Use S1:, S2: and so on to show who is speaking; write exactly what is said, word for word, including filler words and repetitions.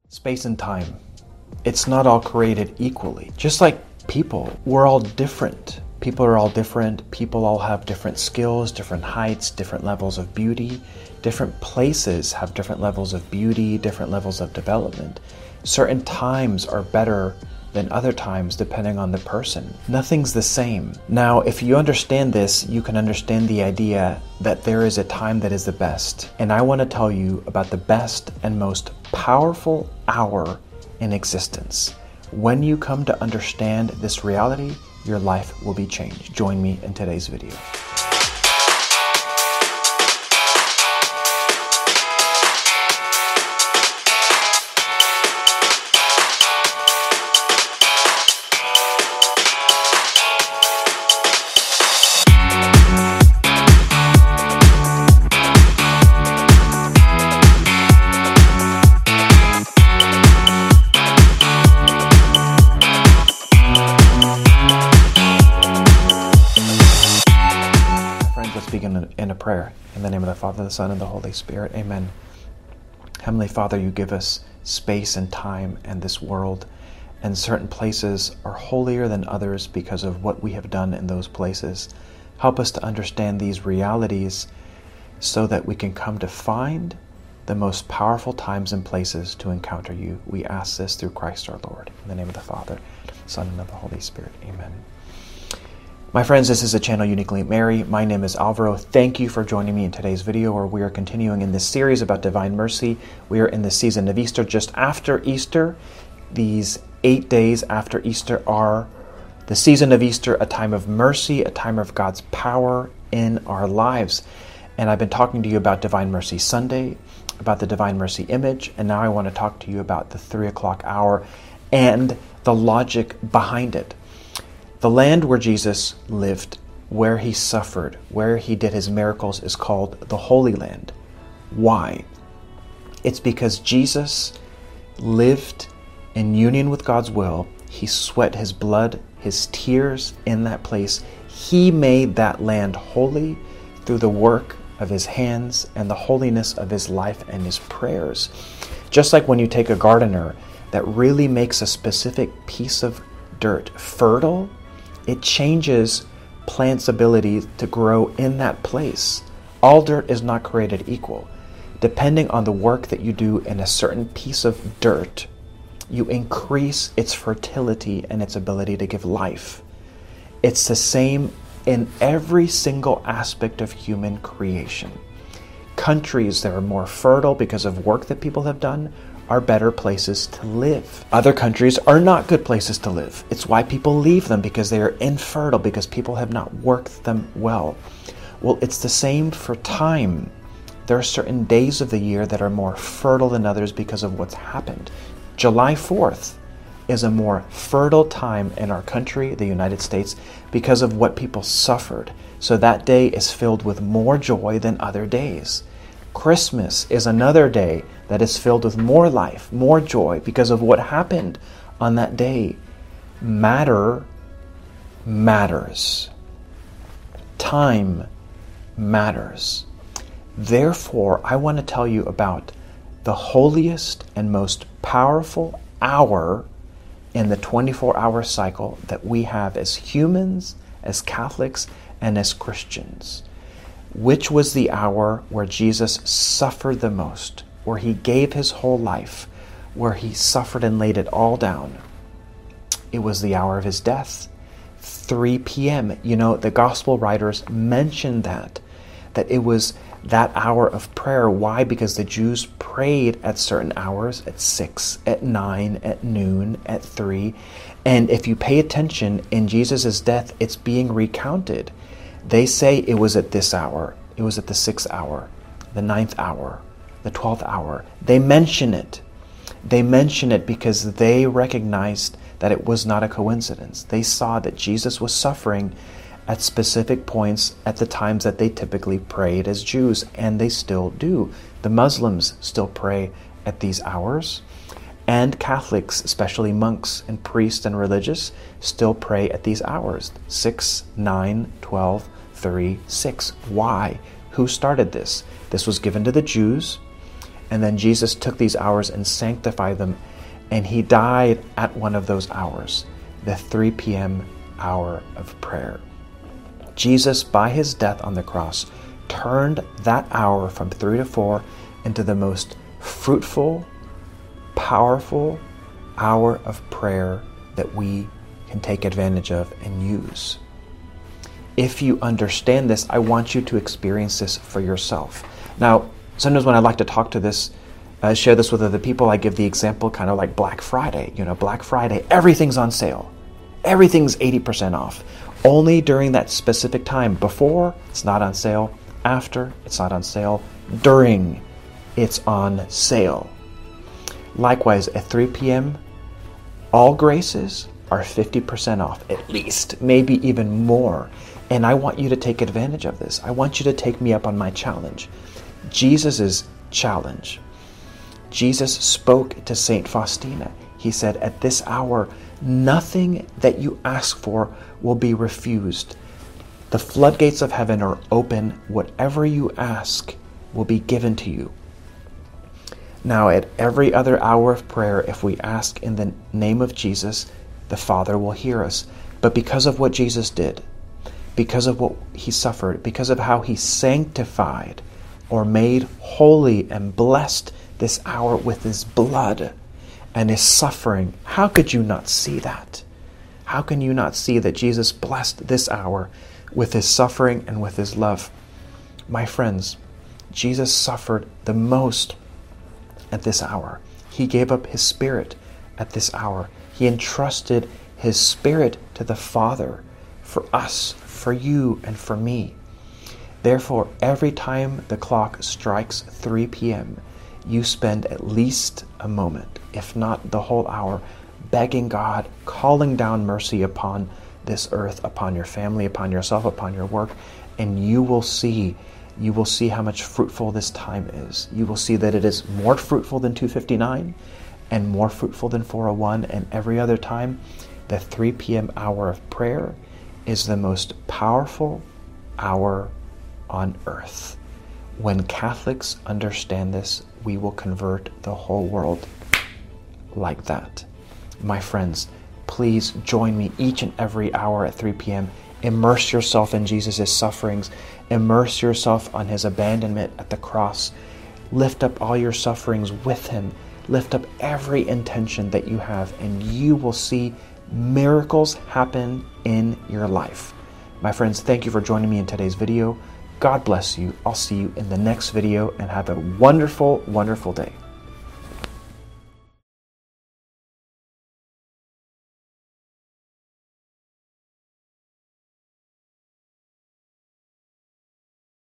S1: Space and time. It's not all created equally. Just like people, we're all different. People are all different. People all have different skills, different heights, different levels of beauty. Different places have different levels of beauty, different levels of development. Certain times are better than other times depending on the person. Nothing's the same. Now, if you understand this, you can understand the idea that there is a time that is the best. And I want to tell you about the best and most powerful hour in existence. When you come to understand this reality, your life will be changed. Join me in today's video. In a prayer. In the name of the Father, the Son, and the Holy Spirit. Amen. Heavenly Father, you give us space and time and this world, and certain places are holier than others because of what we have done in those places. Help us to understand these realities so that we can come to find the most powerful times and places to encounter you. We ask this through Christ our Lord. In the name of the Father, Son, and of the Holy Spirit. Amen. My friends, this is the channel Uniquely Mary. My name is Alvaro. Thank you for joining me in today's video where we are continuing in this series about divine mercy. We are in the season of Easter, just after Easter. These eight days after Easter are the season of Easter, a time of mercy, a time of God's power in our lives. And I've been talking to you about Divine Mercy Sunday, about the Divine Mercy image, and now I want to talk to you about the three o'clock hour and the logic behind it. The land where Jesus lived, where he suffered, where he did his miracles is called the Holy Land. Why? It's because Jesus lived in union with God's will. He sweat his blood, his tears in that place. He made that land holy through the work of his hands and the holiness of his life and his prayers. Just like when you take a gardener that really makes a specific piece of dirt fertile, it changes plants' ability to grow in that place. All dirt is not created equal. Depending on the work that you do in a certain piece of dirt, you increase its fertility and its ability to give life. It's the same in every single aspect of human creation. Countries that are more fertile because of work that people have done are better places to live. Other countries are not good places to live. It's why people leave them, because they are infertile, because people have not worked them well. Well, it's the same for time. There are certain days of the year that are more fertile than others because of what's happened. July fourth is a more fertile time in our country, the United States, because of what people suffered. So that day is filled with more joy than other days. Christmas is another day that is filled with more life, more joy because of what happened on that day. Matter matters. Time matters. Therefore, I want to tell you about the holiest and most powerful hour in the twenty-four hour cycle that we have as humans, as Catholics, and as Christians. Which was the hour where Jesus suffered the most, where he gave his whole life, where he suffered and laid it all down. It was the hour of his death, three p.m. You know, the gospel writers mentioned that, that it was that hour of prayer. Why? Because the Jews prayed at certain hours, at six, at nine, at noon, at three. And if you pay attention, in Jesus' death, it's being recounted. They say it was at this hour, it was at the sixth hour, the ninth hour, the twelfth hour. They mention it. They mention it because they recognized that it was not a coincidence. They saw that Jesus was suffering at specific points at the times that they typically prayed as Jews, and they still do. The Muslims still pray at these hours, and Catholics, especially monks and priests and religious, still pray at these hours, six, nine, twelve, three, six. Why? Who started this? This was given to the Jews, And then Jesus took these hours and sanctified them, and he died at one of those hours, the three p.m. hour of prayer. Jesus, by his death on the cross, turned that hour from three to four into the most fruitful, powerful hour of prayer that we can take advantage of and use. If you understand this, I want you to experience this for yourself. Now, sometimes when I like to talk to this, uh, share this with other people, I give the example kind of like Black Friday. You know, Black Friday, everything's on sale. Everything's eighty percent off. Only during that specific time. Before, it's not on sale. After, it's not on sale. During, it's on sale. Likewise, at three p.m., all graces are fifty percent off, at least, maybe even more. And I want you to take advantage of this. I want you to take me up on my challenge. Jesus' challenge. Jesus spoke to Saint Faustina. He said, at this hour, nothing that you ask for will be refused. The floodgates of heaven are open. Whatever you ask will be given to you. Now, at every other hour of prayer, if we ask in the name of Jesus, the Father will hear us. But because of what Jesus did, because of what he suffered, because of how he sanctified or made holy and blessed this hour with his blood and his suffering, how could you not see that? How can you not see that Jesus blessed this hour with his suffering and with his love? My friends, Jesus suffered the most at this hour. He gave up his spirit at this hour. He entrusted his spirit to the Father for us, for you, and for me. Therefore, every time the clock strikes three p.m., you spend at least a moment, if not the whole hour, begging God, calling down mercy upon this earth, upon your family, upon yourself, upon your work, and you will see, you will see how much fruitful this time is. You will see that it is more fruitful than two fifty-nine and more fruitful than four oh one, and every other time. The three p.m. hour of prayer is the most powerful hour on earth. When Catholics understand this, we will convert the whole world like that. My friends, please join me each and every hour at three p.m. Immerse yourself in Jesus' sufferings. Immerse yourself on his abandonment at the cross. Lift up all your sufferings with him. Lift up every intention that you have, and you will see miracles happen in your life. My friends, thank you for joining me in today's video. God bless you. I'll see you in the next video, and have a wonderful, wonderful day.